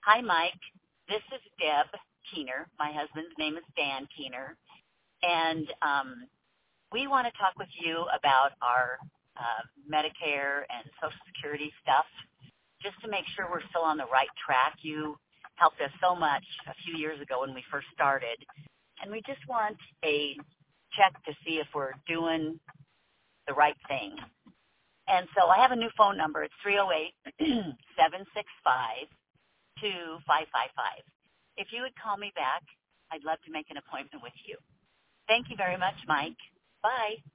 Hi, Mike. This is Deb Keener. My husband's name is Dan Keener. And we want to talk with you about our Medicare and Social Security stuff, just to make sure we're still on the right track. You helped us so much a few years ago when we first started, and we just want a check to see if we're doing the right thing. And so I have a new phone number. It's 308-765-2555. If you would call me back, I'd love to make an appointment with you. Thank you very much, Mike. Bye.